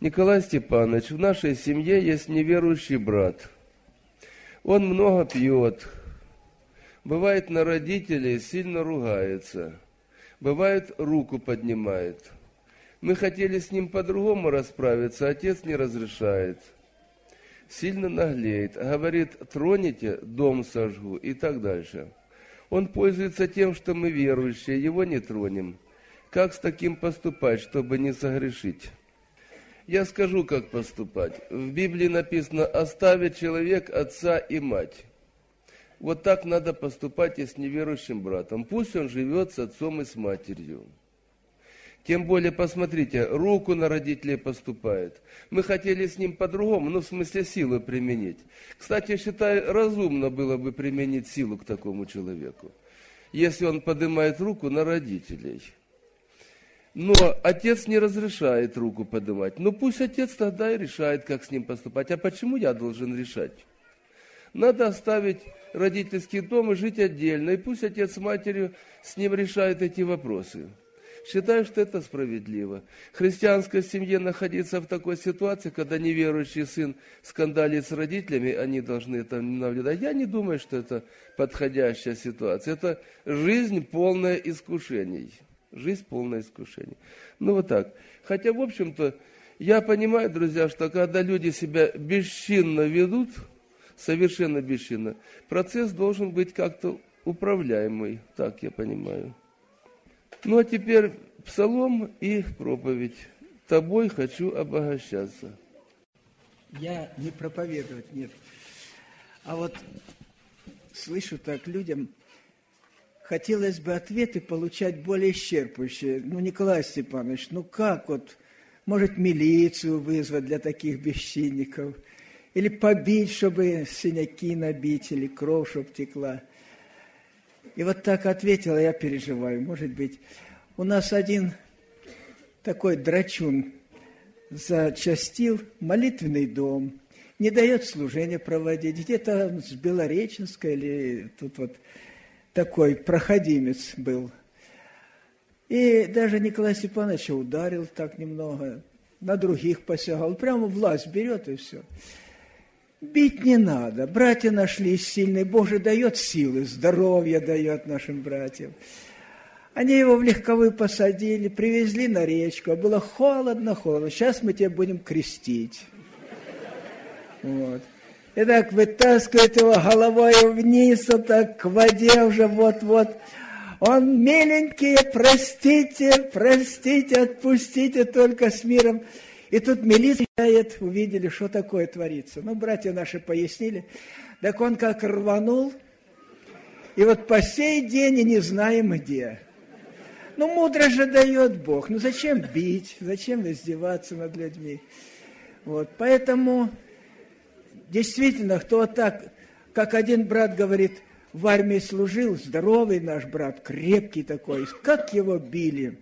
Николай Степанович, в нашей семье есть неверующий брат. Он много пьет, бывает на родителей сильно ругается, бывает руку поднимает. Мы хотели с ним по-другому расправиться, отец не разрешает. Сильно наглеет, говорит, троните, дом сожгу и так дальше. Он пользуется тем, что мы верующие, его не тронем. Как с таким поступать, чтобы не согрешить? Я скажу, как поступать. В Библии написано, оставит человек отца и мать. Вот так надо поступать и с неверующим братом. Пусть он живет с отцом и с матерью. Тем более, посмотрите, руку на родителей поступает. Мы хотели с ним по-другому, ну, в смысле, силу применить. Кстати, я считаю, разумно было бы применить силу к такому человеку, если он поднимает руку на родителей. Но отец не разрешает руку поднимать. Ну, пусть отец тогда и решает, как с ним поступать. А почему я должен решать? Надо оставить родительский дом и жить отдельно. И пусть отец с матерью с ним решает эти вопросы. Считаю, что это справедливо. В христианской семье находиться в такой ситуации, когда неверующий сын скандалит с родителями, они должны это наблюдать. Я не думаю, что это подходящая ситуация. Это жизнь полная искушений. Жизнь полная искушений. Ну вот так. Хотя, в общем-то, я понимаю, друзья, что когда люди себя бесчинно ведут, совершенно бесчинно, процесс должен быть как-то управляемый. Так я понимаю. Ну, а теперь псалом и проповедь. Тобой хочу обогащаться. Я не проповедовать, нет. А вот слышу так людям, хотелось бы ответы получать более исчерпывающие. Ну, Николай Степанович, ну как вот, может, милицию вызвать для таких бесчинников? Или побить, чтобы синяки набить, или кровь, чтобы текла? И вот так ответила, я переживаю. Может быть, у нас один такой драчун зачастил молитвенный дом, не дает служение проводить. Где-то с Белореченска или тут вот такой проходимец был. И даже Николая Степановича ударил так немного, на других посягал. Прямо власть берет и все. Бить не надо. Братья нашлись сильные. Бог же дает силы, здоровье дает нашим братьям. Они его в легковую посадили, привезли на речку. А было холодно. Сейчас мы тебя будем крестить. Вот. И так вытаскивает его головой вниз, вот так к воде уже вот-вот. Он, миленькие, простите, отпустите только с миром. И тут милиция увидели, что такое творится. Ну, братья наши пояснили. Так он как рванул, и вот по сей день и не знаем где. Ну, мудро же дает Бог. Ну, зачем бить, зачем издеваться над людьми? Вот, поэтому, действительно, кто так, как один брат говорит, в армии служил, здоровый наш брат, крепкий такой, как его били.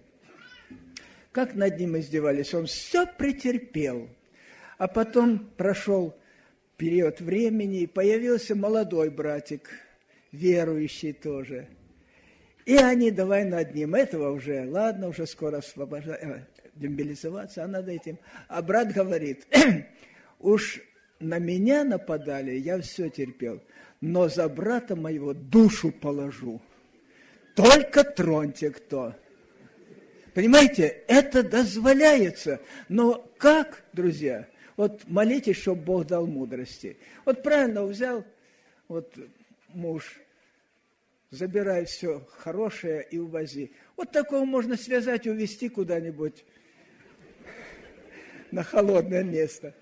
Как над ним издевались, он все претерпел. А потом прошел период времени, и появился молодой братик, верующий тоже. И они давай над ним, этого уже, ладно, уже скоро демобилизоваться, а над этим. А брат говорит, уж на меня нападали, я все терпел, но за брата моего душу положу. Только троньте кто. Понимаете, это дозволяется. Но как, друзья? Вот молитесь, чтобы Бог дал мудрости. Вот правильно взял, вот муж, забирай все хорошее и увози. Вот такого можно связать, увезти куда-нибудь на холодное место.